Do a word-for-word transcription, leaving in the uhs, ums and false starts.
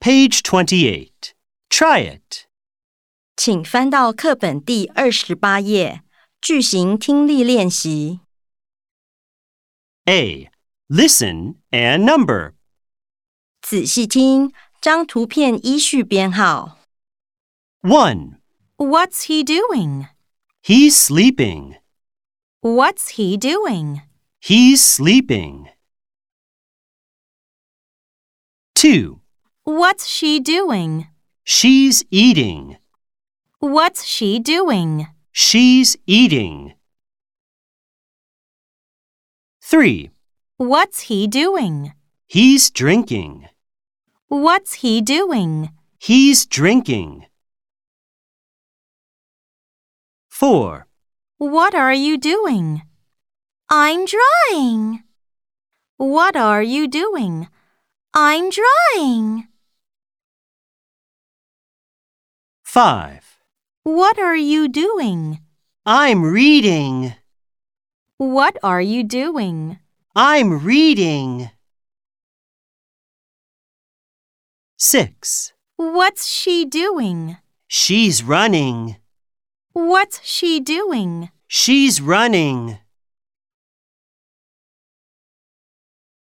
Page twenty-eight. Try it. 请翻到课本第二十八页，句型听力练习。 A. Listen and number. 仔细听，将图片依序编号。 one. What's he doing? He's sleeping. What's he doing? He's sleeping. two. What's she doing? She's eating. What's she doing? She's eating. three. What's he doing? He's drinking. What's he doing? He's drinking. four. What are you doing? I'm drawing. What are you doing? I'm drawing. five. What are you doing? I'm reading. What are you doing? I'm reading. six. What's she doing? She's running. What's she doing? She's running.